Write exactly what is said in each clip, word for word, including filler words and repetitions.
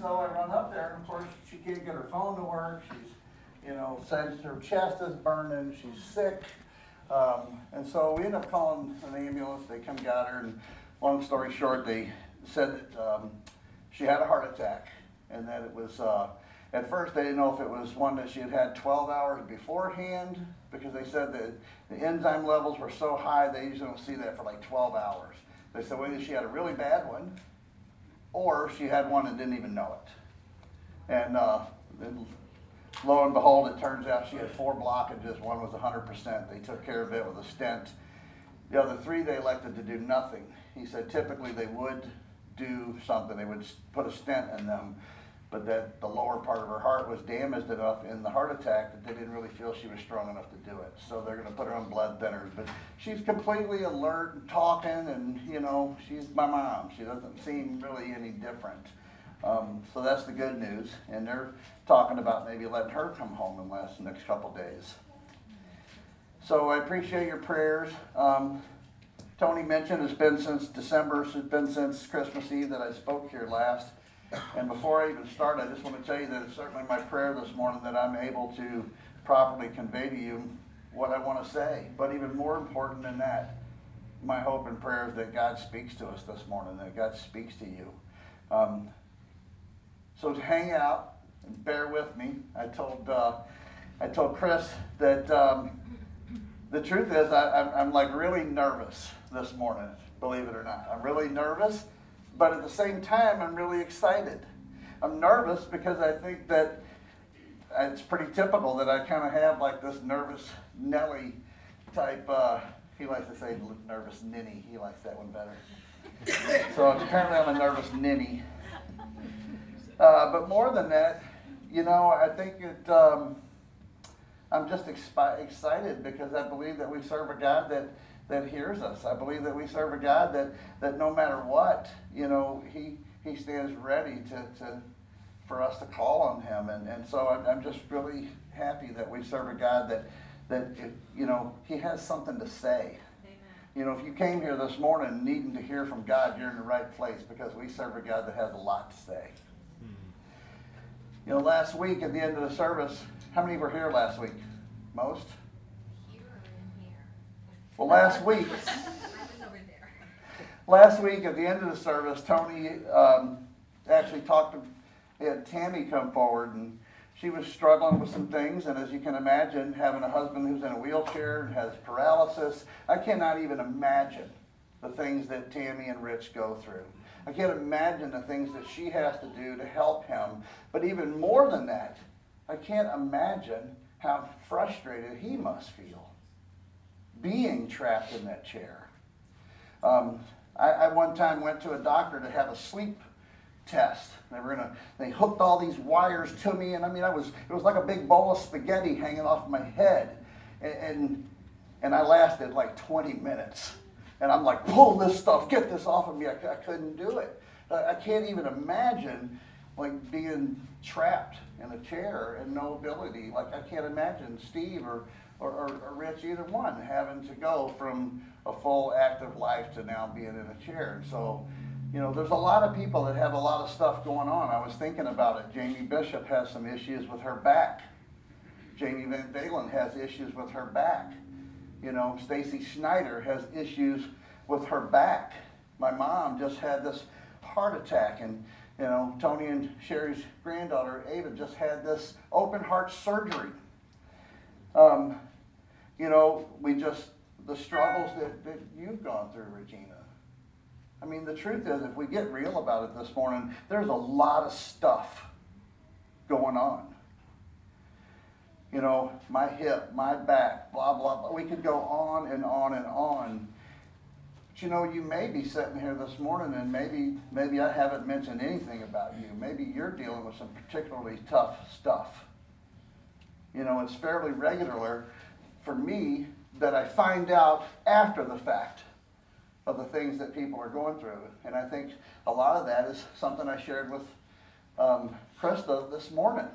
so I run up there, and of course, she can't get her phone to work. She's, you know, says her chest is burning. She's sick. Um, and so we end up calling an ambulance. They come got her, and long story short, they said that um, she had a heart attack, and that it was, uh, at first they didn't know if it was one that she had had twelve hours beforehand, because they said that the enzyme levels were so high, they usually don't see that for like twelve hours. They said, well, either she had a really bad one, or she had one and didn't even know it. And uh, then, lo and behold, it turns out she had four blockages. One was one hundred percent. They took care of it with a stent. The other three, they elected to do nothing. He said typically they would do something. They would put a stent in them, but that the lower part of her heart was damaged enough in the heart attack that they didn't really feel she was strong enough to do it. So they're going to put her on blood thinners. But she's completely alert and talking, and, you know, she's my mom. She doesn't seem really any different. Um, so that's the good news. And they're talking about maybe letting her come home in the last next couple days. So I appreciate your prayers. Um, Tony mentioned it's been since December, it's been since Christmas Eve that I spoke here last. And before I even start, I just want to tell you that it's certainly my prayer this morning that I'm able to properly convey to you what I want to say. But even more important than that, my hope and prayer is that God speaks to us this morning, that God speaks to you. Um, so hang out and bear with me. I told uh, I told Chris that um, the truth is I, I'm, I'm like really nervous this morning, believe it or not. I'm really nervous. But at the same time, I'm really excited. I'm nervous because I think that it's pretty typical that I kind of have like this nervous Nelly type, uh, he likes to say nervous ninny. He likes that one better. So apparently I'm a nervous ninny. Uh, but more than that, you know, I think it, um, I'm just expi- excited because I believe that we serve a God that that hears us. I believe that we serve a God that, that no matter what, you know, he he stands ready to, to for us to call on him. And, and so I'm, I'm just really happy that we serve a God that, that if, you know, he has something to say. Amen. You know, if you came here this morning needing to hear from God, you're in the right place because we serve a God that has a lot to say. Mm-hmm. You know, last week at the end of the service, how many were here last week? Most? Well, last week, last week at the end of the service, Tony um, actually talked to had Tammy come forward, and she was struggling with some things. And as you can imagine, having a husband who's in a wheelchair and has paralysis, I cannot even imagine the things that Tammy and Rich go through. I can't imagine the things that she has to do to help him. But even more than that, I can't imagine how frustrated he must feel being trapped in that chair. Um, I, I one time went to a doctor to have a sleep test. They were gonna, they hooked all these wires to me, and I mean, I was, it was like a big bowl of spaghetti hanging off my head, and and, and I lasted like twenty minutes, and I'm like, pull this stuff, get this off of me. I, I couldn't do it. I, I can't even imagine like being trapped in a chair and no ability. Like I can't imagine Steve or Or, or, or Rich, either one, having to go from a full active life to now being in a chair. And so, you know, there's a lot of people that have a lot of stuff going on. I was thinking about it. Jamie Bishop has some issues with her back. Jamie Van Dalen has issues with her back. You know, Stacy Schneider has issues with her back. My mom just had this heart attack, and, you know, Tony and Sherry's granddaughter, Ava, just had this open heart surgery. Um, you know, we just, the struggles that, that you've gone through, Regina. I mean, the truth is, if we get real about it this morning, there's a lot of stuff going on. You know, my hip, my back, blah, blah, blah. We could go on and on and on. But you know, you may be sitting here this morning and maybe, maybe I haven't mentioned anything about you. Maybe you're dealing with some particularly tough stuff. You know, it's fairly regular for me that I find out after the fact of the things that people are going through. And I think a lot of that is something I shared with um, Krista this morning.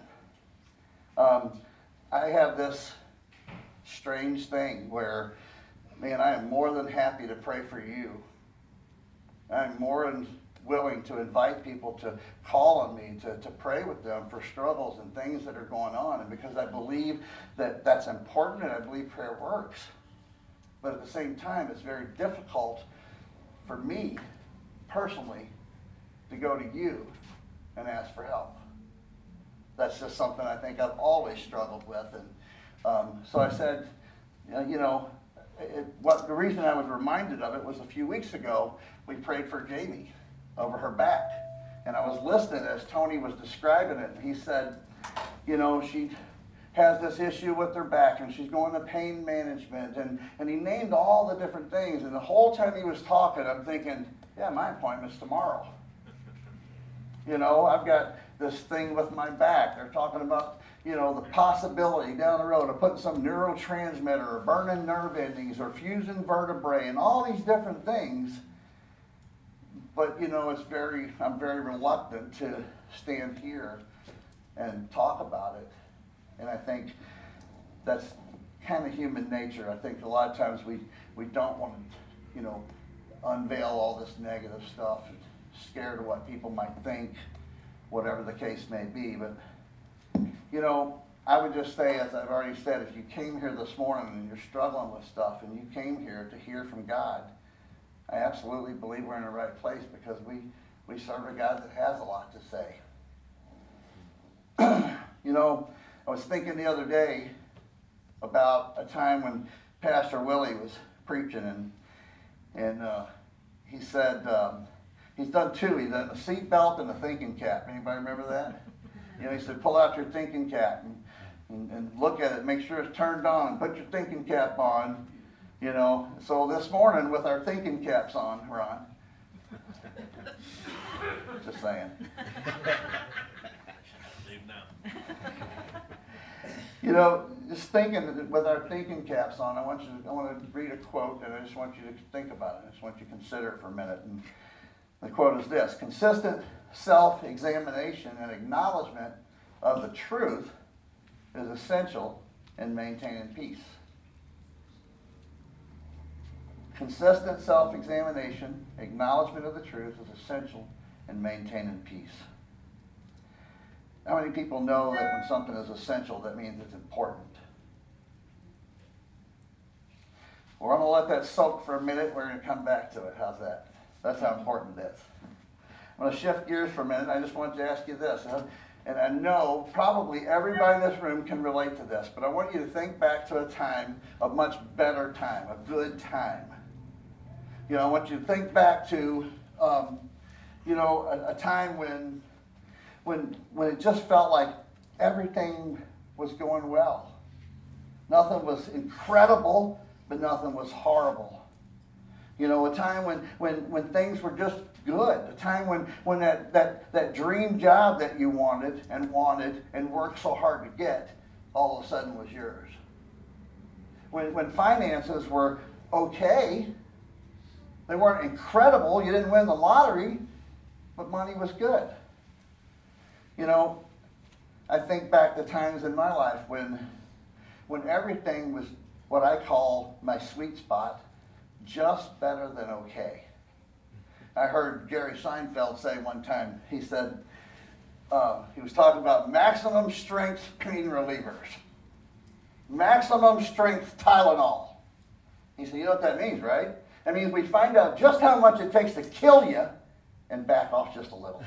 Um, I have this strange thing where, man, I am more than happy to pray for you. I'm more than willing to invite people to call on me, to, to pray with them for struggles and things that are going on. And because I believe that that's important and I believe prayer works. But at the same time, it's very difficult for me personally to go to you and ask for help. That's just something I think I've always struggled with. And um, so I said, you know, it, what the reason I was reminded of it was a few weeks ago, we prayed for Jamie over her back. And I was listening as Tony was describing it. And he said, you know, she has this issue with her back and she's going to pain management. And, and he named all the different things. And the whole time he was talking, I'm thinking, yeah, my appointment's tomorrow. You know, I've got this thing with my back. They're talking about, you know, the possibility down the road of putting some neurotransmitter or burning nerve endings or fusing vertebrae and all these different things. But, you know, it's very, I'm very reluctant to stand here and talk about it. And I think that's kind of human nature. I think a lot of times we, we don't want to, you know, unveil all this negative stuff, scared of what people might think, whatever the case may be. But, you know, I would just say, as I've already said, if you came here this morning and you're struggling with stuff and you came here to hear from God, I absolutely believe we're in the right place because we, we serve a God that has a lot to say. You know, I was thinking the other day about a time when Pastor Willie was preaching, and and uh, he said, um, he's done two. He's done a seat belt and a thinking cap. Anybody remember that? You know, he said, pull out your thinking cap and, and, and look at it, make sure it's turned on, put your thinking cap on. You know, so this morning with our thinking caps on, Ron, just saying. You know, just thinking that with our thinking caps on, I want you to, I want to read a quote, and I just want you to think about it. I just want you to consider it for a minute. And the quote is this: consistent self-examination and acknowledgement of the truth is essential in maintaining peace. Consistent self-examination, acknowledgement of the truth is essential in maintaining peace. How many people know that when something is essential, that means it's important? We're going to let that soak for a minute. We're going to come back to it. How's that? That's how important it is. I'm going to shift gears for a minute. I just wanted to ask you this. And I know probably everybody in this room can relate to this, but I want you to think back to a time, a much better time, a good time. You know, I want you to think back to, um, you know, a, a time when, when, when it just felt like everything was going well. Nothing was incredible, but nothing was horrible. You know, a time when, when, when things were just good. A time when, when that, that, that dream job that you wanted and wanted and worked so hard to get all of a sudden was yours. When, when finances were okay, they weren't incredible. You didn't win the lottery, but money was good. You know, I think back to times in my life when, when everything was what I call my sweet spot, just better than okay. I heard Jerry Seinfeld say one time, he said, uh, he was talking about maximum strength pain relievers. Maximum strength Tylenol. He said, you know what that means, right? That means we find out just how much it takes to kill you and back off just a little.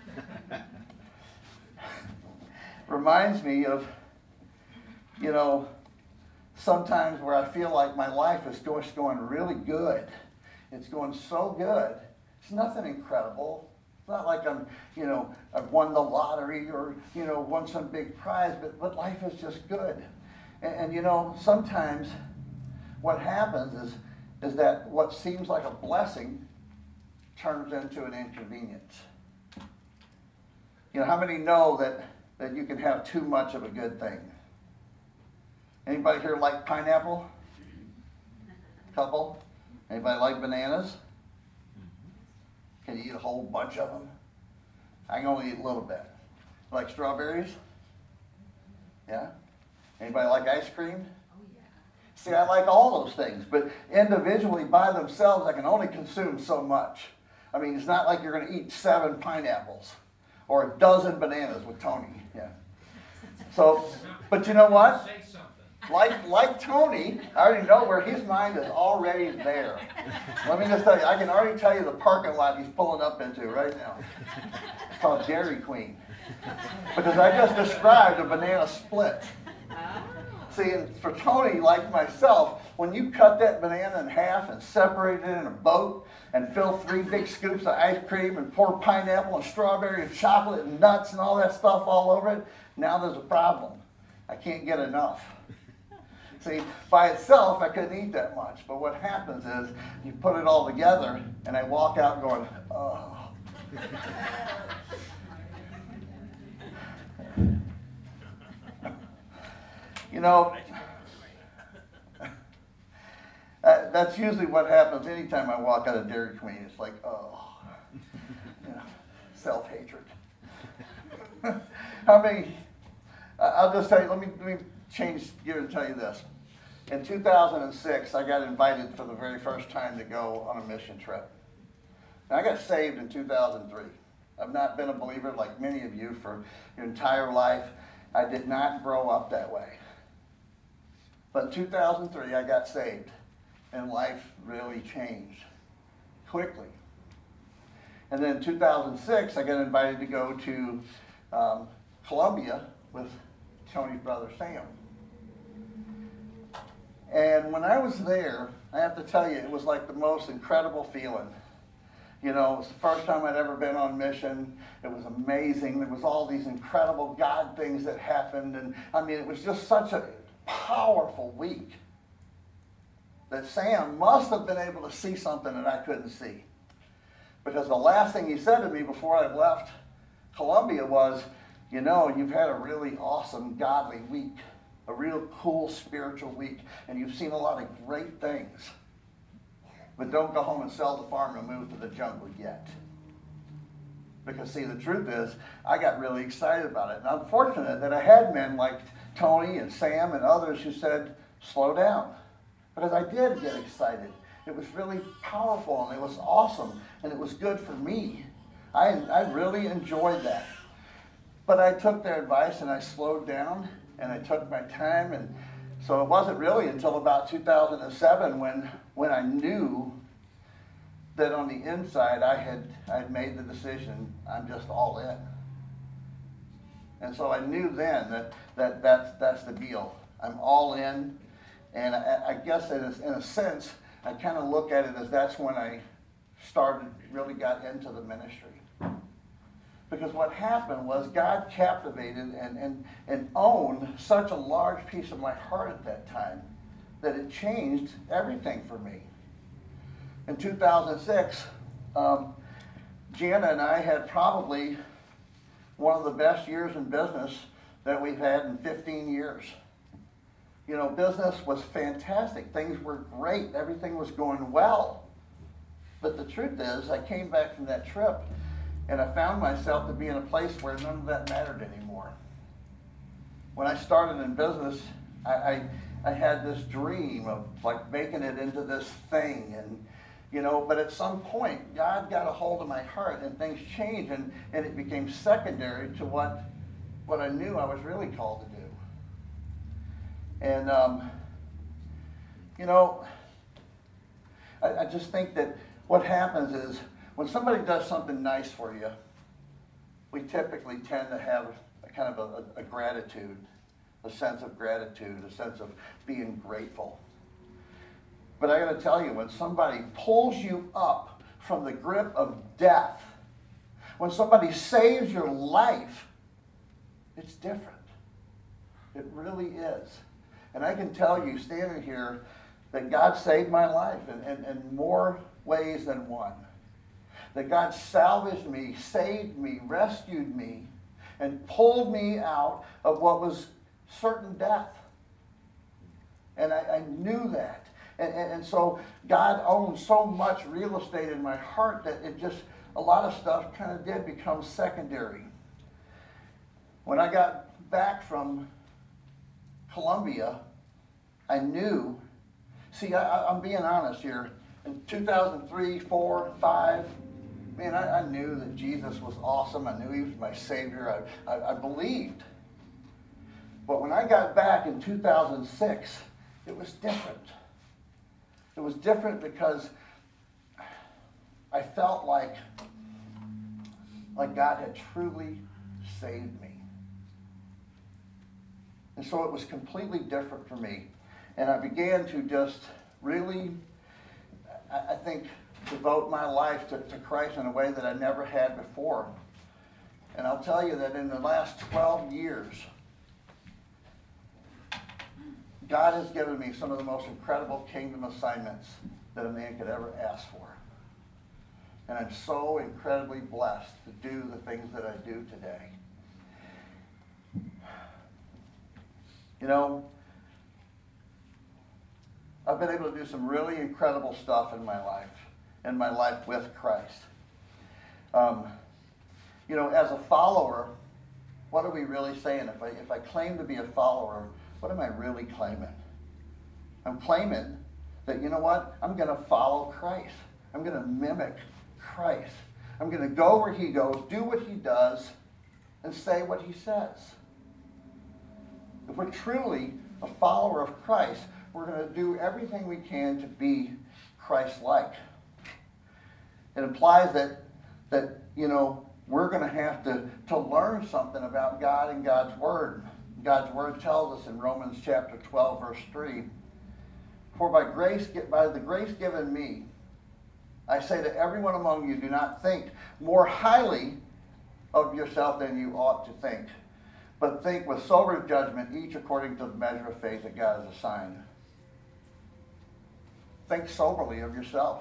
Reminds me of, you know, sometimes where I feel like my life is going, going really good. It's going so good. It's nothing incredible. It's not like I'm, you know, I've won the lottery or, you know, won some big prize, but, but life is just good. And, and, you know, sometimes what happens is, is that what seems like a blessing turns into an inconvenience. You know, how many know that, that you can have too much of a good thing? Anybody here like pineapple? Couple? Anybody like bananas? Can you eat a whole bunch of them? I can only eat a little bit. Like strawberries? Yeah? Anybody like ice cream? Oh, yeah. See, I like all those things, but individually by themselves, I can only consume so much. I mean, it's not like you're going to eat seven pineapples or a dozen bananas with Tony. Yeah. So, but you know what? Like, like Tony, I already know where his mind is already there. Let me just tell you, I can already tell you the parking lot he's pulling up into right now. It's called Dairy Queen. Because I just described a banana split. See, and for Tony, like myself, when you cut that banana in half and separate it in a boat and fill three big scoops of ice cream and pour pineapple and strawberry and chocolate and nuts and all that stuff all over it, now there's a problem. I can't get enough. See, by itself, I couldn't eat that much. But what happens is you put it all together, and I walk out going, oh. You know, uh, that's usually what happens anytime I walk out of Dairy Queen. It's like, oh, you know, self-hatred. How many, I'll just tell you, let me, let me change gear and tell you this. In two thousand six, I got invited for the very first time to go on a mission trip. Now, I got saved in two thousand three. I've not been a believer like many of you for your entire life. I did not grow up that way. But in two thousand three, I got saved, and life really changed quickly. And then in two thousand six, I got invited to go to um, Colombia with Tony's brother Sam. And when I was there, I have to tell you, it was like the most incredible feeling. You know, it was the first time I'd ever been on mission. It was amazing. There was all these incredible God things that happened. And I mean, it was just such a powerful week that Sam must have been able to see something that I couldn't see. Because the last thing he said to me before I left Colombia was, you know, you've had a really awesome godly week, a real cool spiritual week, and you've seen a lot of great things. But don't go home and sell the farm and move to the jungle yet. Because, see, the truth is, I got really excited about it. And I'm fortunate that I had men like Tony and Sam and others who said, slow down. Because I did get excited. It was really powerful, and it was awesome, and it was good for me. I, I really enjoyed that. But I took their advice, and I slowed down, and I took my time, and so it wasn't really until about two thousand seven when when I knew that on the inside I had I had made the decision, I'm just all in. And so I knew then that, that that's, that's the deal. I'm all in, and I, I guess it is, in a sense, I kind of look at it as that's when I started, really got into the ministry. Because what happened was God captivated and, and, and owned such a large piece of my heart at that time that it changed everything for me. In two thousand six, um, Jana and I had probably one of the best years in business that we've had in fifteen years. You know, business was fantastic. Things were great. Everything was going well. But the truth is, I came back from that trip and I found myself to be in a place where none of that mattered anymore. When I started in business, I, I, I had this dream of like making it into this thing, and you know, but at some point, God got a hold of my heart and things changed, and, and it became secondary to what, what I knew I was really called to do. And, um, you know, I, I just think that what happens is when somebody does something nice for you, we typically tend to have a kind of a, a, a gratitude, a sense of gratitude, a sense of being grateful. But I got to tell you, when somebody pulls you up from the grip of death, when somebody saves your life, it's different. It really is. And I can tell you, standing here, that God saved my life in, in, in more ways than one. That God salvaged me, saved me, rescued me, and pulled me out of what was certain death. And I, I knew that. And, and, and so God owned so much real estate in my heart that it just, a lot of stuff kind of did become secondary. When I got back from Colombia, I knew, see, I, I'm being honest here, in two thousand three, four, five, man, I, I knew that Jesus was awesome. I knew he was my Savior. I, I, I believed. But when I got back in two thousand six, it was different. It was different because I felt like, like God had truly saved me. And so it was completely different for me. And I began to just really, I, I think, devote my life to, to Christ in a way that I never had before. And I'll tell you that in the last twelve years, God has given me some of the most incredible kingdom assignments that a man could ever ask for. And I'm so incredibly blessed to do the things that I do today. You know, I've been able to do some really incredible stuff in my life, in my life with Christ. Um, you know, as a follower, what are we really saying? If I, if I claim to be a follower, what am I really claiming? I'm claiming that, you know what? I'm going to follow Christ. I'm going to mimic Christ. I'm going to go where he goes, do what he does, and say what he says. If we're truly a follower of Christ, we're going to do everything we can to be Christ-like. It implies that, that you know, we're going to have to, to learn something about God and God's Word. God's Word tells us in Romans chapter twelve, verse three, "For by grace, by the grace given me, I say to everyone among you, do not think more highly of yourself than you ought to think, but think with sober judgment, each according to the measure of faith that God has assigned." Think soberly of yourself.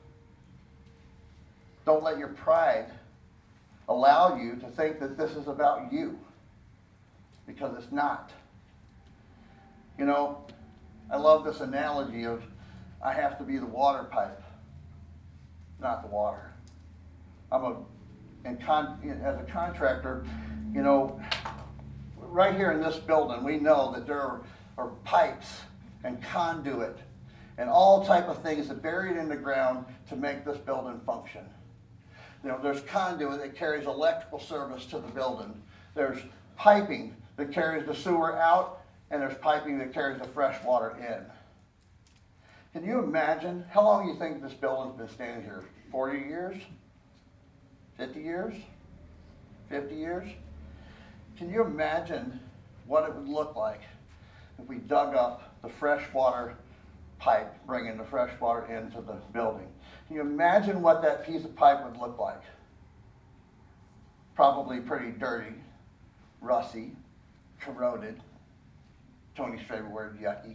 Don't let your pride allow you to think that this is about you, because it's not. You know, I love this analogy of I have to be the water pipe, not the water. I'm a, and con, as a contractor, you know, right here in this building, we know that there are, are pipes and conduit and all type of things that are buried in the ground to make this building function. You know, there's conduit that carries electrical service to the building. There's piping that carries the sewer out, and there's piping that carries the fresh water in. Can you imagine how long you think this building's been standing here? forty years? fifty years? fifty years? Can you imagine what it would look like if we dug up the fresh water pipe, bringing the fresh water into the building? Can you imagine what that piece of pipe would look like? Probably pretty dirty, rusty, corroded. Tony's favorite word, yucky.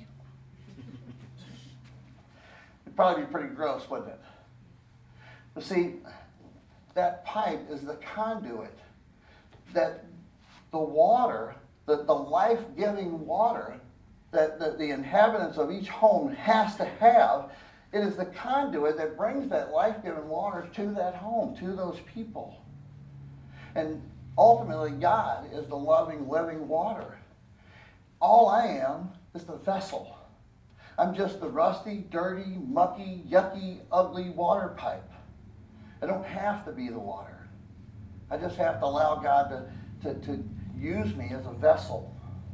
It'd probably be pretty gross, wouldn't it? But see, that pipe is the conduit that the water, the, the life-giving water that, that the inhabitants of each home has to have. It is the conduit that brings that life-giving water to that home, to those people. And ultimately, God is the loving, living water. All I am is the vessel. I'm just the rusty, dirty, mucky, yucky, ugly water pipe. I don't have to be the water. I just have to allow God to, to, to use me as a vessel.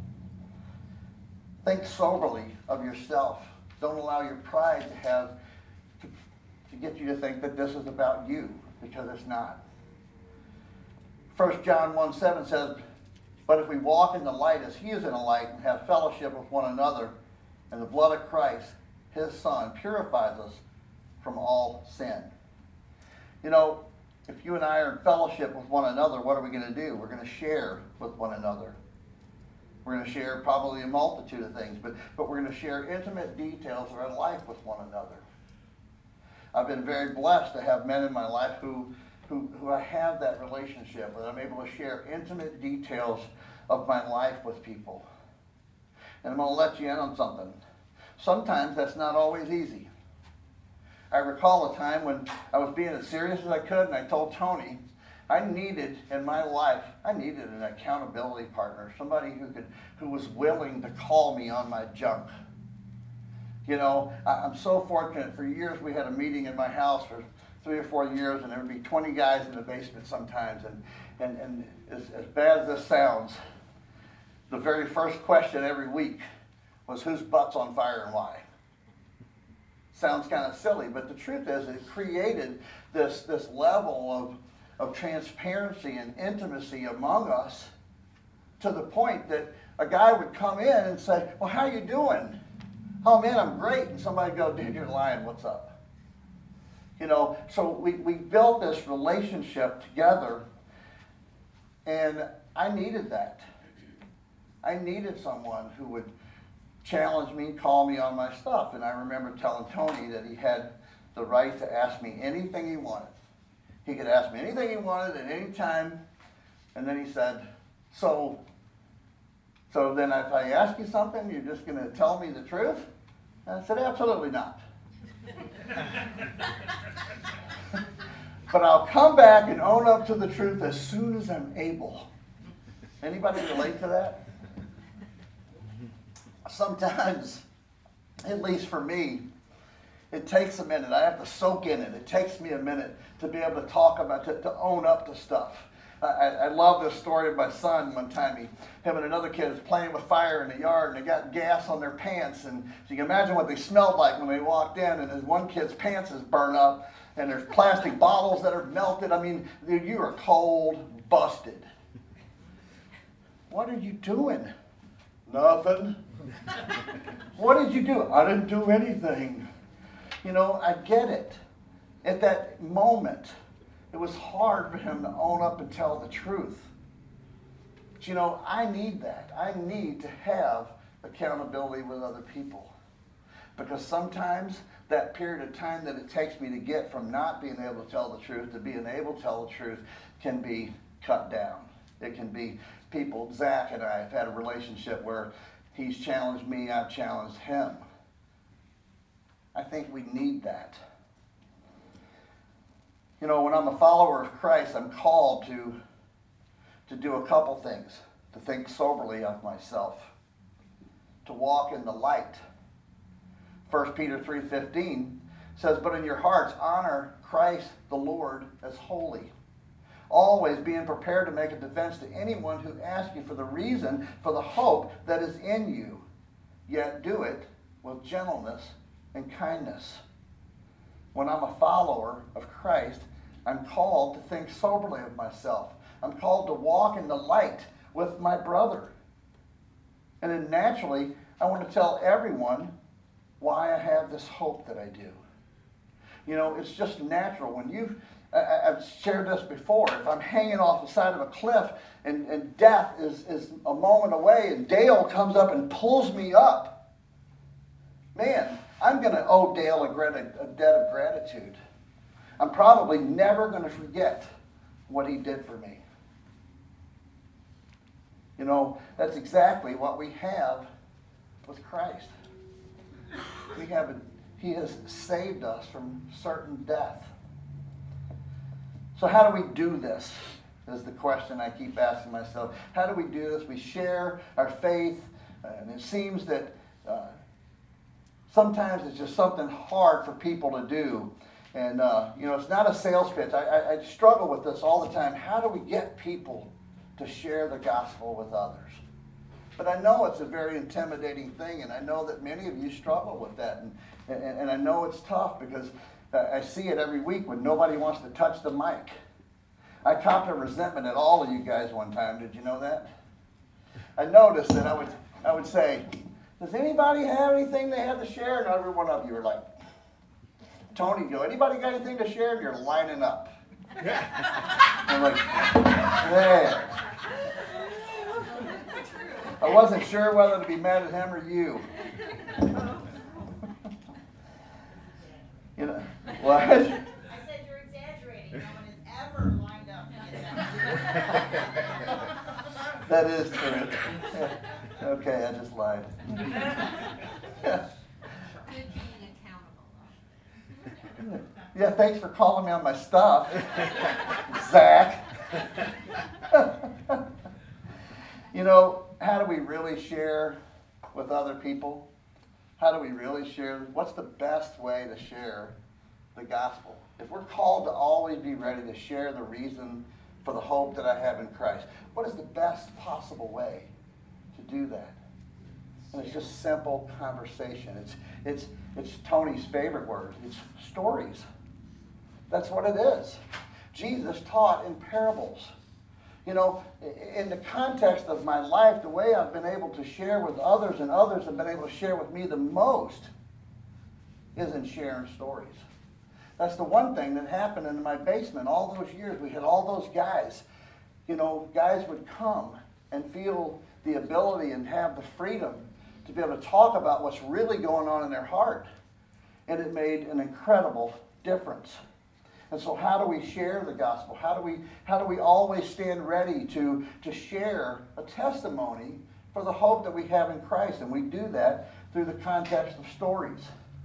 Think soberly of yourself. Don't allow your pride to have to, to get you to think that this is about you, because it's not. First John one seven says, "But if we walk in the light as he is in the light and have fellowship with one another, and the blood of Christ, his Son, purifies us from all sin." You know, if you and I are in fellowship with one another, what are we going to do? We're going to share with one another. We're going to share probably a multitude of things, but, but we're going to share intimate details of our life with one another. I've been very blessed to have men in my life who, who, who I have that relationship with. I'm able to share intimate details of my life with people. And I'm going to let you in on something. Sometimes that's not always easy. I recall a time when I was being as serious as I could, and I told Tony, I needed in my life, I needed an accountability partner, somebody who could, who was willing to call me on my junk. You know, I'm so fortunate. For years we had a meeting in my house for three or four years, and there would be twenty guys in the basement sometimes. And, and, and as, as bad as this sounds, the very first question every week was, whose butt's on fire and why? Sounds kind of silly, but the truth is it created this, this level of, of transparency and intimacy among us, to the point that a guy would come in and say, well, how you doing? Oh, man, I'm great. And somebody would go, dude, you're lying. What's up? You know, so we, we built this relationship together, and I needed that. I needed someone who would challenge me, call me on my stuff. And I remember telling Tony that he had the right to ask me anything he wanted. He could ask me anything he wanted at any time. And then he said, so, so then if I ask you something, you're just going to tell me the truth? And I said, absolutely not. But I'll come back and own up to the truth as soon as I'm able. Anybody relate to that? Sometimes, at least for me, it takes a minute. I have to soak in it. It takes me a minute to be able to talk about, to, to own up to stuff. I, I love this story of my son. One time, he, him and another kid was playing with fire in the yard, and they got gas on their pants. And so you can imagine what they smelled like when they walked in. And this one kid's pants is burned up, and there's plastic bottles that are melted. I mean, you are cold, busted. What are you doing? Nothing. What did you do? I didn't do anything. You know, I get it. At that moment, it was hard for him to own up and tell the truth. But you know, I need that. I need to have accountability with other people. Because sometimes that period of time that it takes me to get from not being able to tell the truth to being able to tell the truth can be cut down. It can be people, Zach and I have had a relationship where he's challenged me, I've challenged him. I think we need that. You know, when I'm a follower of Christ, I'm called to, to do a couple things. To think soberly of myself. To walk in the light. First Peter three fifteen says, but in your hearts honor Christ the Lord as holy. Always being prepared to make a defense to anyone who asks you for the reason for the hope that is in you. Yet do it with gentleness and kindness. When I'm a follower of Christ, I'm called to think soberly of myself. I'm called to walk in the light with my brother. And then naturally, I want to tell everyone why I have this hope that I do. You know, it's just natural. When you, I, I've shared this before, if I'm hanging off the side of a cliff and, and death is, is a moment away and Dale comes up and pulls me up, man, I'm going to owe Dale a, a debt of gratitude. I'm probably never going to forget what he did for me. You know, that's exactly what we have with Christ. We have a, he has saved us from certain death. So how do we do this? Is the question I keep asking myself. How do we do this? We share our faith, and it seems that uh, sometimes it's just something hard for people to do. And, uh, you know, it's not a sales pitch. I, I, I struggle with this all the time. How do we get people to share the gospel with others? But I know it's a very intimidating thing, and I know that many of you struggle with that. And, and, and I know it's tough because I see it every week when nobody wants to touch the mic. I copped a resentment at all of you guys one time. Did you know that? I noticed that I would, I would say, does anybody have anything they have to share? And every one of you are like, Tony, go, anybody got anything to share? And you're lining up. I'm like, man. I wasn't sure whether to be mad at him or you. You know, what? I said you're exaggerating. No one has ever lined up. That is true. Okay, I just lied. Good being accountable. Yeah, thanks for calling me on my stuff, Zach. You know, how do we really share with other people? How do we really share? What's the best way to share the gospel, if we're called to always be ready to share the reason for the hope that I have in Christ, what is the best possible way to do that? And it's just simple conversation. It's it's it's Tony's favorite word. It's stories. That's what it is. Jesus taught in parables. You know, in the context of my life, the way I've been able to share with others and others have been able to share with me the most is in sharing stories. That's the one thing that happened in my basement all those years. We had all those guys. You know, guys would come and feel the ability and have the freedom to be able to talk about what's really going on in their heart. And it made an incredible difference. And so how do we share the gospel? How do we how do we always stand ready to, to share a testimony for the hope that we have in Christ? And we do that through the context of stories.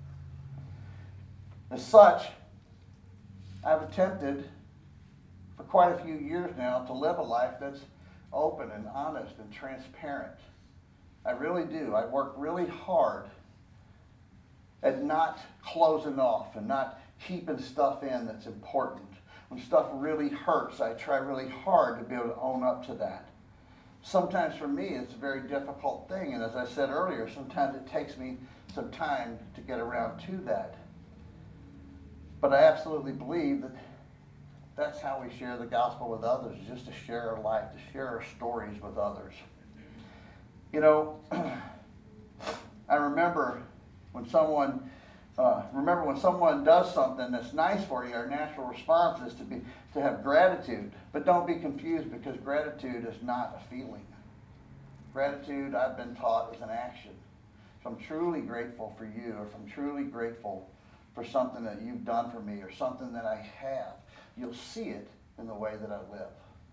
As such, I've attempted for quite a few years now to live a life that's open and honest and transparent. I really do. I work really hard at not closing off and not keeping stuff in that's important. When stuff really hurts, I try really hard to be able to own up to that. Sometimes for me, it's a very difficult thing, and as I said earlier, sometimes it takes me some time to get around to that. But I absolutely believe that that's how we share the gospel with others, just to share our life, to share our stories with others. You know, I remember when someone uh, remember when someone does something that's nice for you, our natural response is to be to have gratitude. But don't be confused, because gratitude is not a feeling. Gratitude, I've been taught, is an action. If I'm truly grateful for you, or if I'm truly grateful for something that you've done for me, or something that I have, you'll see it in the way that I live.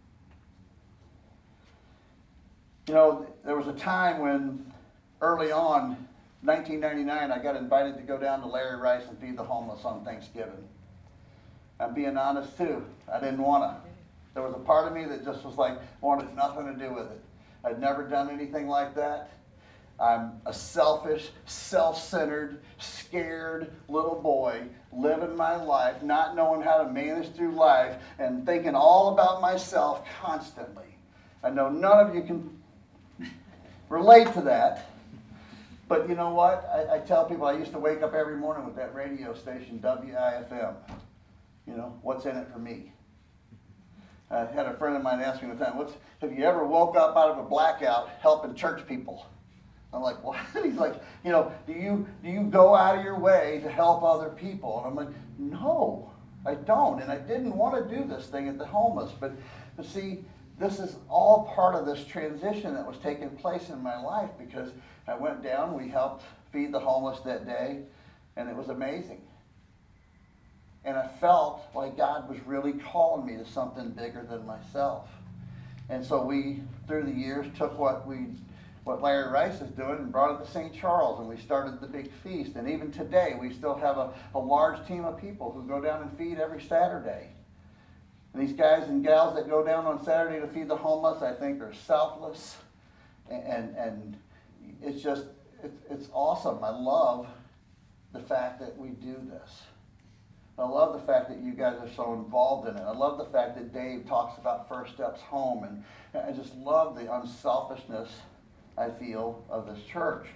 You know, there was a time when, early on, nineteen ninety-nine, I got invited to go down to Larry Rice and feed the homeless on Thanksgiving. I'm being honest too. I didn't want to. There was a part of me that just was like, wanted nothing to do with it. I'd never done anything like that. I'm a selfish, self-centered, scared little boy living my life, not knowing how to manage through life, and thinking all about myself constantly. I know none of you can relate to that. But you know what? I, I tell people I used to wake up every morning with that radio station, W I F M. You know, what's in it for me? I had a friend of mine ask me one time, What's, have you ever woke up out of a blackout helping church people? I'm like, what? He's like, you know, do you do you go out of your way to help other people? And I'm like, no, I don't. And I didn't want to do this thing at the homeless. But, but see, this is all part of this transition that was taking place in my life, because I went down, we helped feed the homeless that day, and it was amazing. And I felt like God was really calling me to something bigger than myself. And so we, through the years, took what we, what Larry Rice is doing and brought it to Saint Charles, and we started the big feast. And even today, we still have a, a large team of people who go down and feed every Saturday. And these guys and gals that go down on Saturday to feed the homeless, I think, are selfless, and and, and it's just, it's, it's awesome. I love the fact that we do this. I love the fact that you guys are so involved in it. I love the fact that Dave talks about First Steps Home, and I just love the unselfishness, I feel, of this church.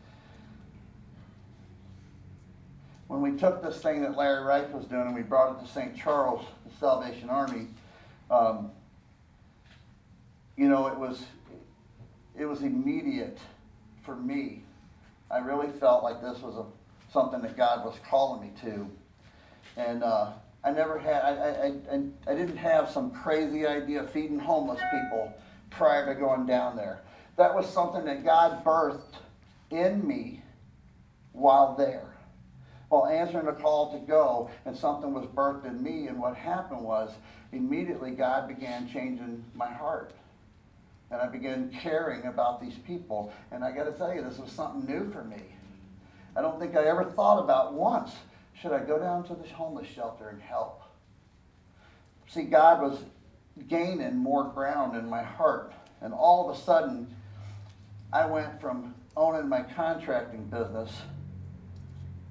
When we took this thing that Larry Rice was doing and we brought it to Saint Charles, the Salvation Army, um, you know, it was it was immediate for me. I really felt like this was a, something that God was calling me to. And uh, I never had, I, I, I, I didn't have some crazy idea of feeding homeless people prior to going down there. That was something that God birthed in me while there. While answering the call to go, and something was birthed in me, and what happened was, immediately God began changing my heart. And I began caring about these people. And I got to tell you, this was something new for me. I don't think I ever thought about once, should I go down to this homeless shelter and help? See, God was gaining more ground in my heart. And all of a sudden, I went from owning my contracting business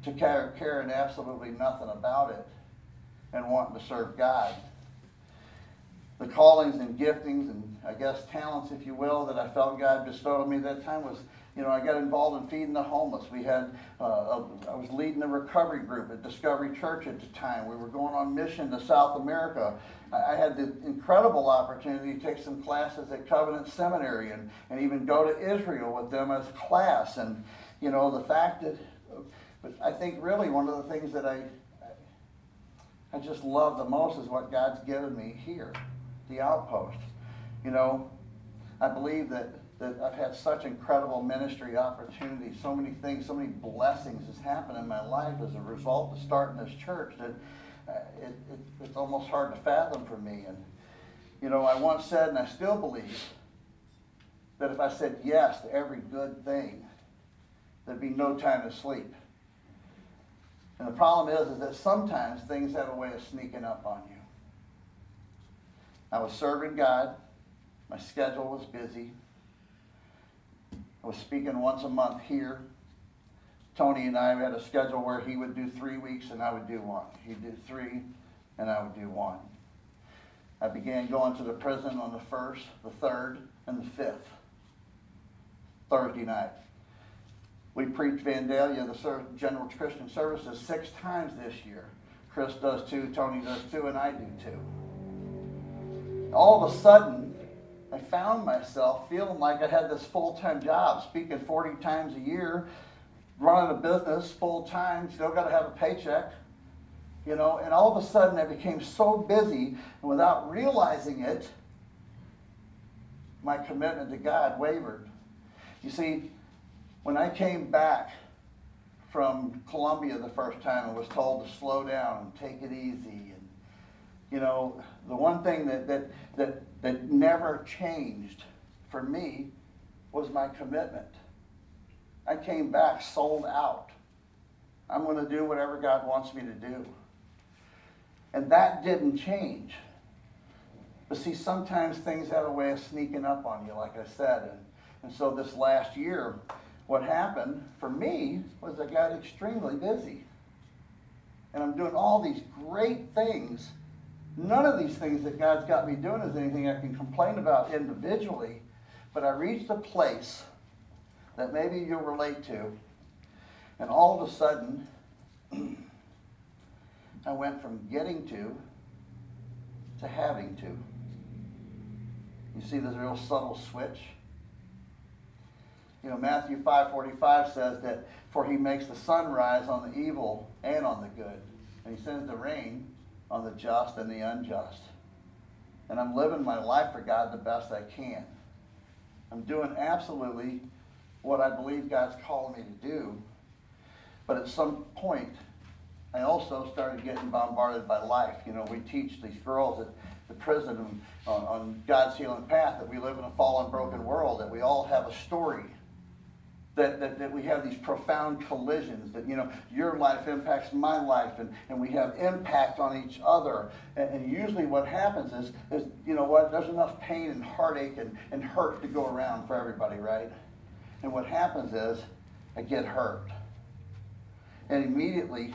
to care, caring absolutely nothing about it and wanting to serve God. The callings and giftings and, I guess, talents, if you will, that I felt God bestowed on me at that time was, you know, I got involved in feeding the homeless. We had, uh, a, I was leading a recovery group at Discovery Church at the time. We were going on mission to South America. I, I had the incredible opportunity to take some classes at Covenant Seminary and, and even go to Israel with them as a class. And, you know, the fact that, but I think really one of the things that I, I just love the most is what God's given me here, the Outpost. You know, I believe that, that I've had such incredible ministry opportunities, so many things, so many blessings has happened in my life as a result of starting this church that uh, it, it, it's almost hard to fathom for me. And, you know, I once said, and I still believe, that if I said yes to every good thing, there'd be no time to sleep. And the problem is, is that sometimes things have a way of sneaking up on you. I was serving God. My schedule was busy. I was speaking once a month here. Tony and I had a schedule where he would do three weeks and I would do one. He'd do three and I would do one. I began going to the prison on the first, the third, and the fifth. Thursday night. We preached Vandalia, the General Christian Services, six times this year. Chris does two, Tony does two, and I do two. All of a sudden, I found myself feeling like I had this full-time job, speaking forty times a year, running a business full-time, still got to have a paycheck, you know, and all of a sudden I became so busy, and without realizing it, my commitment to God wavered. You see, when I came back from Colombia the first time, I was told to slow down and take it easy. And, you know, the one thing that, that, that, that never changed for me was my commitment. I came back sold out. I'm going to do whatever God wants me to do. And that didn't change. But see, sometimes things have a way of sneaking up on you, like I said. And, and so this last year, what happened for me was I got extremely busy. And I'm doing all these great things. None of these things that God's got me doing is anything I can complain about individually. But I reached a place that maybe you'll relate to. And all of a sudden, I went from getting to to having to. You see this real subtle switch? You know, Matthew five forty-five says that, for he makes the sun rise on the evil and on the good. And he sends the rain on the just and the unjust. And I'm living my life for God the best I can. I'm doing absolutely what I believe God's calling me to do. But at some point, I also started getting bombarded by life. You know, we teach these girls at the prison on, on God's healing path that we live in a fallen, broken world, that we all have a story. That, that, that we have these profound collisions, that, you know, your life impacts my life, and, and we have impact on each other. And, and usually what happens is, is, you know what, there's enough pain and heartache and, and hurt to go around for everybody, right? And what happens is, I get hurt. And immediately,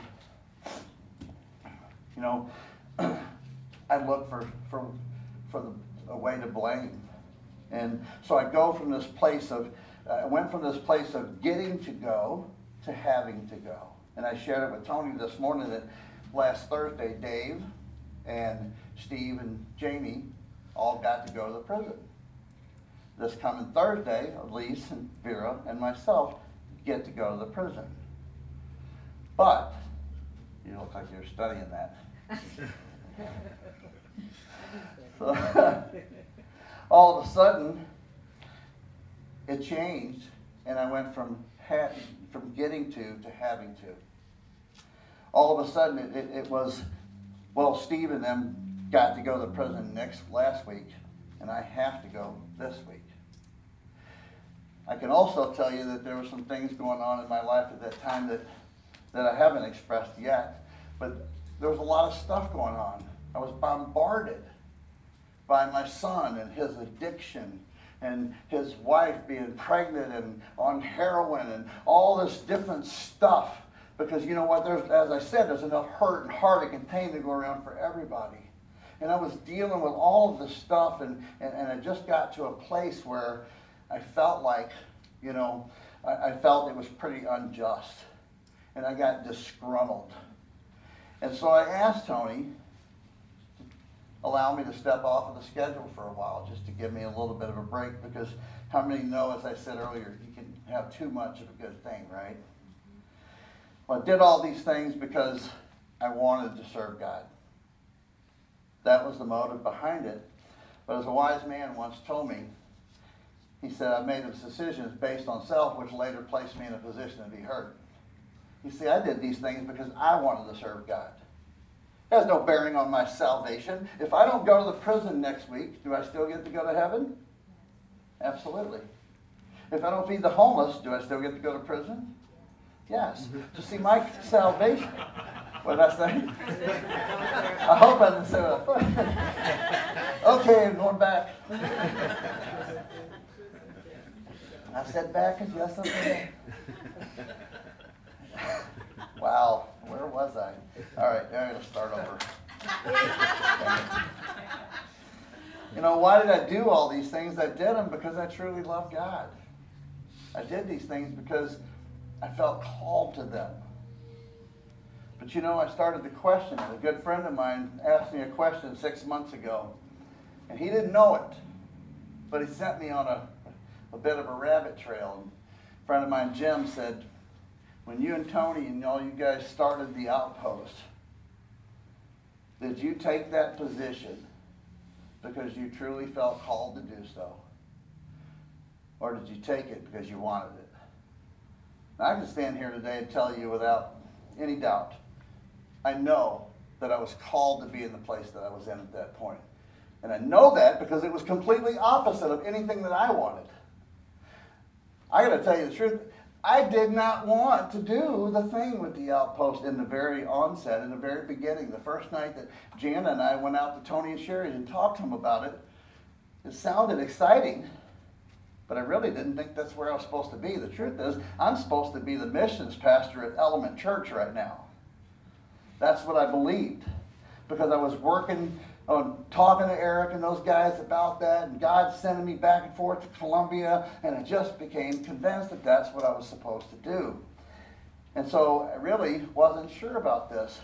you know, I look for, for, for the, a way to blame. And so I go from this place of, I went from this place of getting to go to having to go. And I shared it with Tony this morning that last Thursday, Dave and Steve and Jamie all got to go to the prison. This coming Thursday, Elise and Vera and myself get to go to the prison. But, you look like you're studying that. So, all of a sudden, it changed, and I went from ha- from getting to to having to. All of a sudden, it, it, it was, well, Steve and them got to go to the prison next last week, and I have to go this week. I can also tell you that there were some things going on in my life at that time that, that I haven't expressed yet, but there was a lot of stuff going on. I was bombarded by my son and his addiction, and his wife being pregnant and on heroin and all this different stuff Because you know what, there's, as I said, there's enough hurt and heartache and pain to go around for everybody. And I was dealing with all of this stuff, and, and, and I just got to a place where I felt like, you know, I, I felt it was pretty unjust. And I got disgruntled. And so I asked Tony to allow me to step off of the schedule for a while, just to give me a little bit of a break, because how many know, as I said earlier, you can have too much of a good thing, right? Well, I did all these things because I wanted to serve God. That was the motive behind it. But as a wise man once told me, he said, I made those decisions based on self, which later placed me in a position to be hurt. You see, I did these things because I wanted to serve God. It has no bearing on my salvation. If I don't go to the prison next week, do I still get to go to heaven? Absolutely. If I don't feed the homeless, do I still get to go to prison? Yes. To see my salvation. What did I say? I hope I didn't say that. Okay, I'm going back. I said back as yes, okay. Wow, where was I? All right, now I'm going to start over. You know, why did I do all these things? I did them because I truly love God. I did these things because I felt called to them. But you know, I started to question it. A good friend of mine asked me a question six months ago, and he didn't know it, but he sent me on a, a bit of a rabbit trail. And a friend of mine, Jim, said, when you and Tony and all you guys started the Outpost, did you take that position because you truly felt called to do so? Or did you take it because you wanted it? Now, I can stand here today and tell you without any doubt, I know that I was called to be in the place that I was in at that point. And I know that because it was completely opposite of anything that I wanted. I got to tell you the truth. I did not want to do the thing with the Outpost in the very onset, in the very beginning. The first night that Jana and I went out to Tony and Sherry's and talked to them about it, it sounded exciting, but I really didn't think that's where I was supposed to be. The truth is, I'm supposed to be the missions pastor at Element Church right now. That's what I believed, because I was working on talking to Eric and those guys about that, and God sending me back and forth to Columbia, and I just became convinced that that's what I was supposed to do. And so I really wasn't sure about this.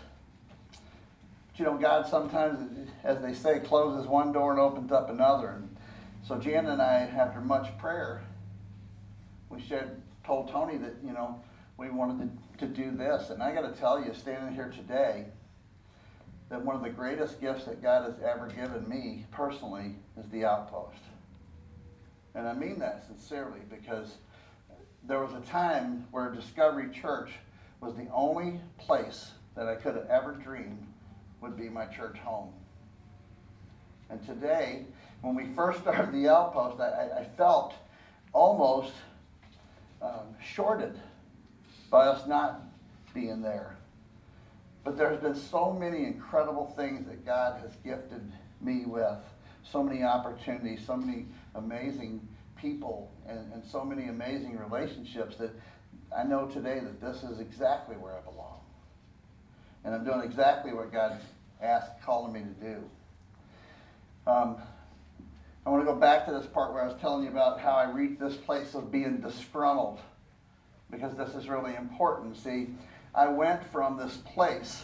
But you know, God sometimes, as they say, closes one door and opens up another. And so Jan and I, after much prayer, we shared, told Tony that, you know, we wanted to, to do this. And I got to tell you, standing here today, that one of the greatest gifts that God has ever given me personally is the Outpost. And I mean that sincerely, because there was a time where Discovery Church was the only place that I could have ever dreamed would be my church home. And today, when we first started the Outpost, I, I felt almost um, shorted by us not being there. But there's been so many incredible things that God has gifted me with. So many opportunities, so many amazing people, and, and so many amazing relationships that I know today that this is exactly where I belong. And I'm doing exactly what God's asked, calling me to do. Um, I want to go back to this part where I was telling you about how I reached this place of being disgruntled, because this is really important. See, I went from this place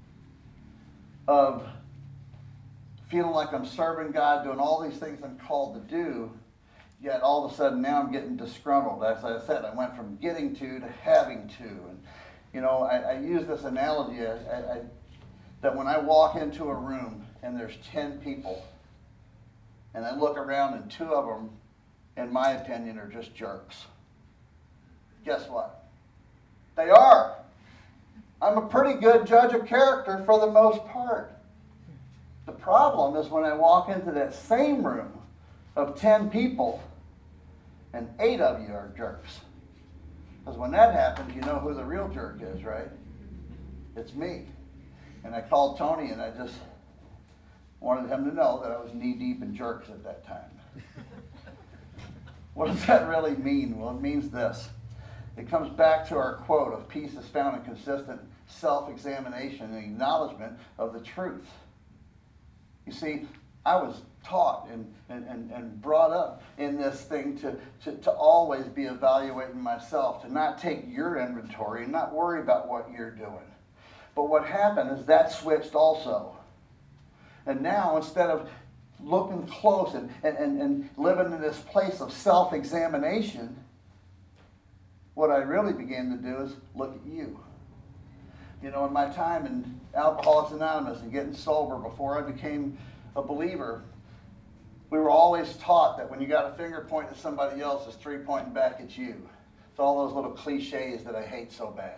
of feeling like I'm serving God, doing all these things I'm called to do, yet all of a sudden now I'm getting disgruntled. As I said, I went from getting to to having to. And, you know, I, I use this analogy I, I, that when I walk into a room and there's ten people, and I look around and two of them, in my opinion, are just jerks. Guess what? They are. I'm a pretty good judge of character for the most part. The problem is when I walk into that same room of ten people and eight of you are jerks. Because when that happens, you know who the real jerk is, right? It's me. And I called Tony and I just wanted him to know that I was knee-deep in jerks at that time. What does that really mean? Well, it means this. It comes back to our quote of peace is found in consistent self-examination and acknowledgement of the truth. You see, I was taught and, and, and, and brought up in this thing to, to, to always be evaluating myself, to not take your inventory and not worry about what you're doing. But what happened is that switched also. And now, instead of looking close and, and, and, and living in this place of self-examination, what I really began to do is look at you. You know, in my time in Alcoholics Anonymous and getting sober before I became a believer, we were always taught that when you got a finger pointing at somebody else, it's three pointing back at you. It's all those little cliches that I hate so bad.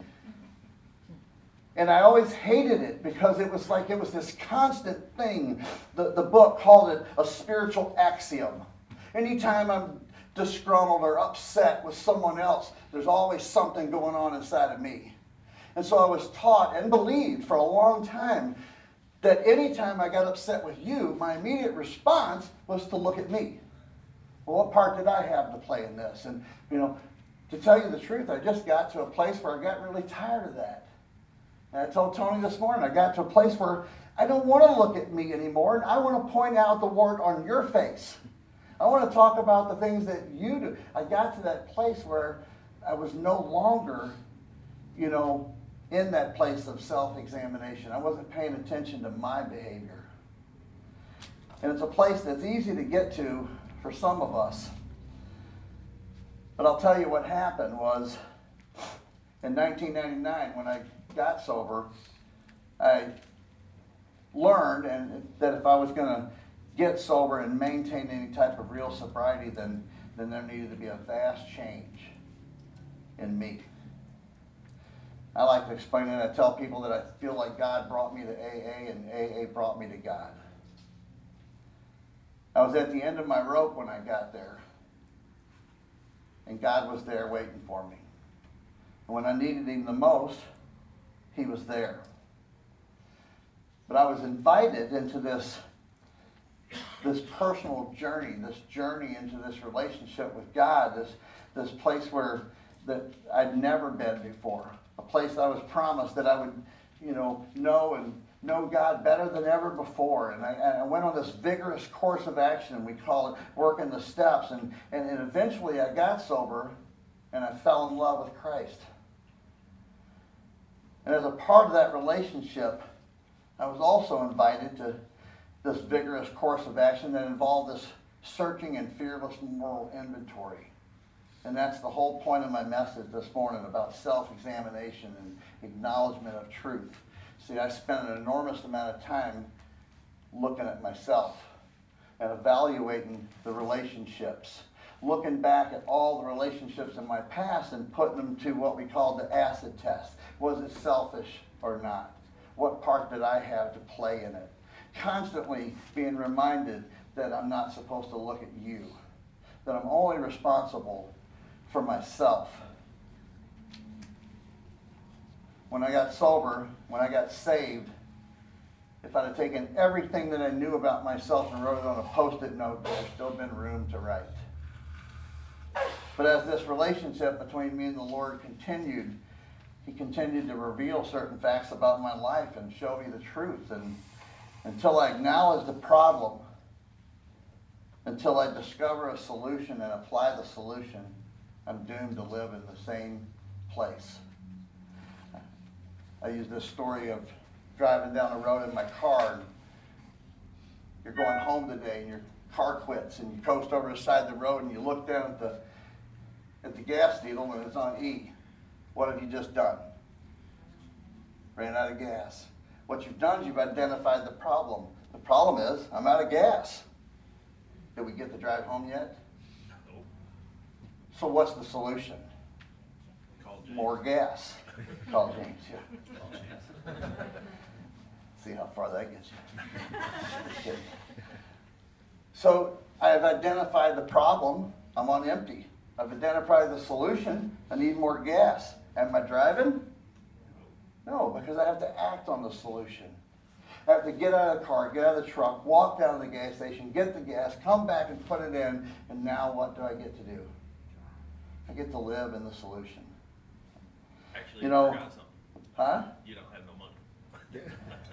And I always hated it because it was like it was this constant thing. The, the book called it a spiritual axiom. Anytime I'm disgruntled or upset with someone else, there's always something going on inside of me. And so I was taught and believed for a long time that anytime I got upset with you, my immediate response was to look at me. Well, what part did I have to play in this? And, you know, to tell you the truth, I just got to a place where I got really tired of that. And I told Tony this morning, I got to a place where I don't want to look at me anymore, and I want to point out the wart on your face. I want to talk about the things that you do. I got to that place where I was no longer, you know, in that place of self-examination. I wasn't paying attention to my behavior. And it's a place that's easy to get to for some of us. But I'll tell you what happened was, in nineteen ninety-nine, when I got sober, I learned and that if I was going to get sober and maintain any type of real sobriety, then, then there needed to be a vast change in me. I like to explain it. I tell people that I feel like God brought me to A A and A A brought me to God. I was at the end of my rope when I got there, and God was there waiting for me. And when I needed Him the most, He was there. But I was invited into this, this personal journey, this journey into this relationship with God, this, this place where that I'd never been before. A place I was promised that I would, you know, know and know God better than ever before. And I, and I went on this vigorous course of action. We call it working the steps. And, and, and eventually I got sober and I fell in love with Christ. And as a part of that relationship, I was also invited to this vigorous course of action that involved this searching and fearless moral inventory. And that's the whole point of my message this morning about self-examination and acknowledgement of truth. See, I spent an enormous amount of time looking at myself and evaluating the relationships, looking back at all the relationships in my past and putting them to what we call the acid test. Was it selfish or not? What part did I have to play in it? Constantly being reminded that I'm not supposed to look at you, that I'm only responsible for myself. When I got sober, when I got saved, if I'd have taken everything that I knew about myself and wrote it on a post-it note, there's still been room to write. But as this relationship between me and the Lord continued, He continued to reveal certain facts about my life and show me the truth. And until I acknowledge the problem, until I discover a solution and apply the solution, I'm doomed to live in the same place. I use this story of driving down the road in my car. And you're going home today and your car quits and you coast over the side of the road and you look down at the at the gas needle and it's on E. What have you just done? Ran out of gas. What you've done is you've identified the problem. The problem is I'm out of gas. Did we get the drive home yet? No. So what's the solution? Call James. More gas. Call James, yeah. Call James. See how far that gets you. Just kidding. So I have identified the problem. I'm on empty. I've identified the solution. I need more gas. Am I driving? No, because I have to act on the solution. I have to get out of the car, get out of the truck, walk down to the gas station, get the gas, come back and put it in, and now what do I get to do? I get to live in the solution. Actually, You you know- forgot something. Huh? You don't have no money.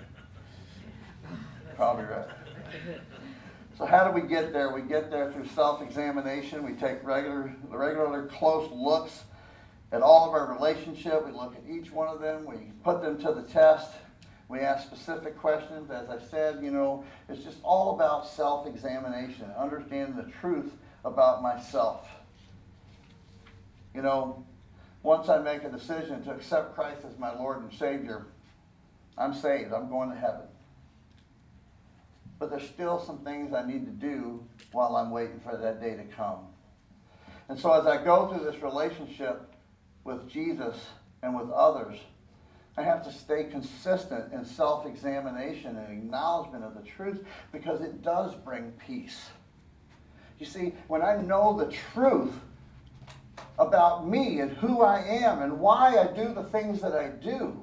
Probably right. So how do we get there? We get there through self-examination. We take regular, regular close looks at all of our relationship. We look at each one of them. We put them to the test. We ask specific questions. As I said, you know, it's just all about self-examination, understanding the truth about myself. You know, once I make a decision to accept Christ as my Lord and Savior, I'm saved. I'm going to heaven. But there's still some things I need to do while I'm waiting for that day to come. And so as I go through this relationship with Jesus and with others, I have to stay consistent in self-examination and acknowledgement of the truth, because it does bring peace. You see, when I know the truth about me and who I am and why I do the things that I do,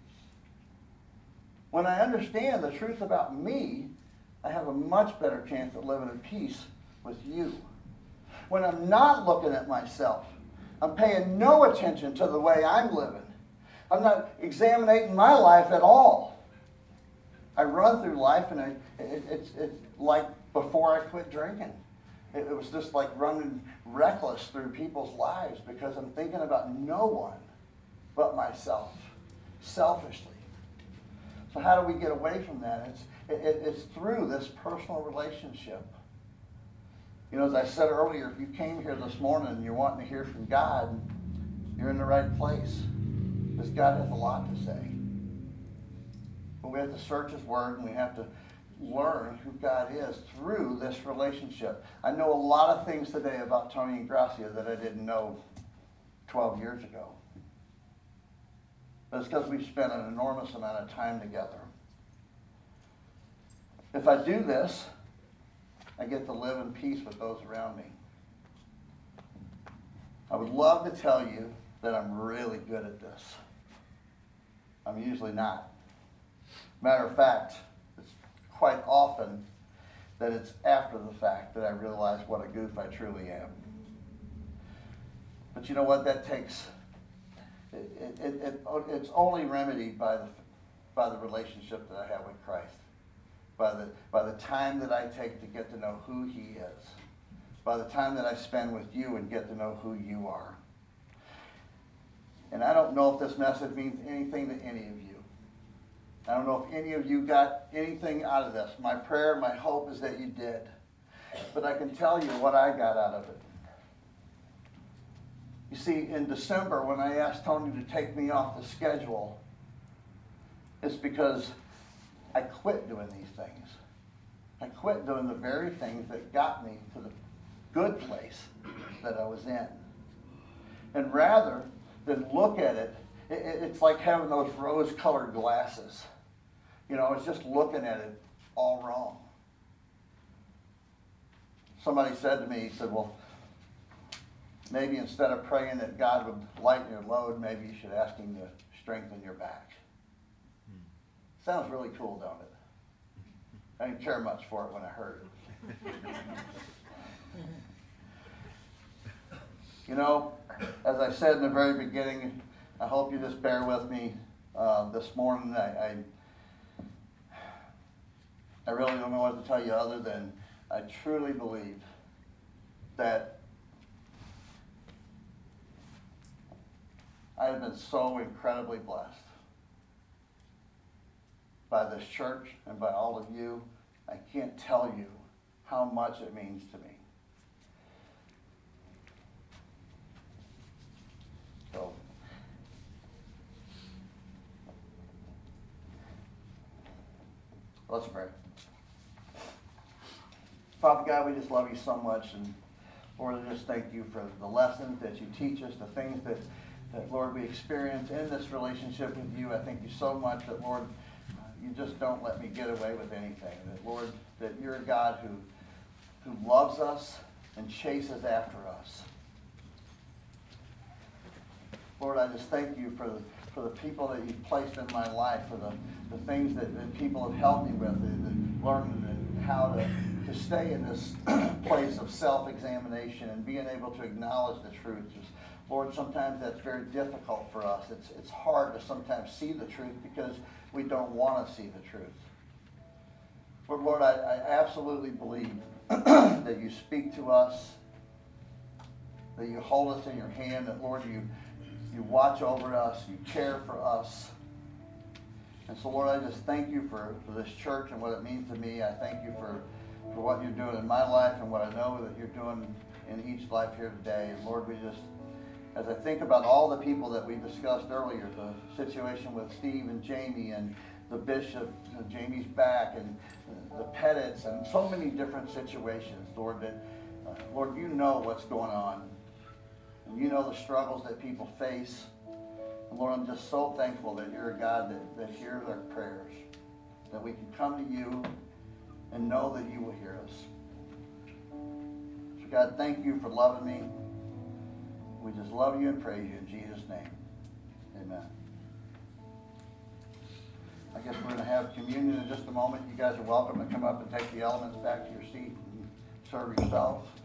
when I understand the truth about me, I have a much better chance of living in peace with you. When I'm not looking at myself, I'm paying no attention to the way I'm living. I'm not examining my life at all. I run through life, and I, it, it's, it's like before I quit drinking. It, it was just like running reckless through people's lives, because I'm thinking about no one but myself, selfishly. So how do we get away from that? It's, it, it's through this personal relationship. You know, as I said earlier, if you came here this morning and you're wanting to hear from God, you're in the right place. Because God has a lot to say. But we have to search His Word, and we have to learn who God is through this relationship. I know a lot of things today about Tony and Gracia that I didn't know twelve years ago. But it's because we've spent an enormous amount of time together. If I do this, I get to live in peace with those around me. I would love to tell you that I'm really good at this. I'm usually not. Matter of fact, it's quite often that it's after the fact that I realize what a goof I truly am. But you know what? That takes, it, it, it, it's only remedied by the, by the relationship that I have with Christ. By the, by the time that I take to get to know who He is. By the time that I spend with you and get to know who you are. And I don't know if this message means anything to any of you. I don't know if any of you got anything out of this. My prayer, my hope is that you did. But I can tell you what I got out of it. You see, in December, when I asked Tony to take me off the schedule, it's because I quit doing these things. I quit doing the very things that got me to the good place that I was in. And rather than look at it, it it's like having those rose-colored glasses. You know, I was just looking at it all wrong. Somebody said to me, he said, well, maybe instead of praying that God would lighten your load, maybe you should ask Him to strengthen your back. Sounds really cool, don't it? I didn't care much for it when I heard it. You know, as I said in the very beginning, I hope you just bear with me uh, this morning. I, I I really don't know what to tell you other than I truly believe that I have been so incredibly blessed by this church and by all of you. I can't tell you how much it means to me. So, let's pray. Father God, we just love you so much, and Lord, I just thank you for the lessons that you teach us, the things that, that Lord, we experience in this relationship with you. I thank you so much that, Lord, you just don't let me get away with anything. That, Lord, that you're a God who, who loves us and chases after us. Lord, I just thank you for the, for the people that you've placed in my life, for the, the things that, that people have helped me with, the, the learning and how to to stay in this place of self-examination and being able to acknowledge the truth. Just, Lord, sometimes that's very difficult for us. It's, it's hard to sometimes see the truth because we don't want to see the truth. But Lord, I, I absolutely believe that you speak to us, that you hold us in your hand, that Lord, you, you watch over us, you care for us. And so Lord, I just thank you for, for this church and what it means to me. I thank you for, for what you're doing in my life and what I know that you're doing in each life here today. And Lord, we just, as I think about all the people that we discussed earlier, the situation with Steve and Jamie and the bishop, uh, Jamie's back, and uh, the Pettits, and so many different situations, Lord, that, uh, Lord, you know what's going on. And you know the struggles that people face. And Lord, I'm just so thankful that you're a God that, that hears our prayers, that we can come to you and know that you will hear us. So God, thank you for loving me. We just love you and praise you in Jesus' name. Amen. I guess we're going to have communion in just a moment. You guys are welcome to come up and take the elements back to your seat and serve yourself.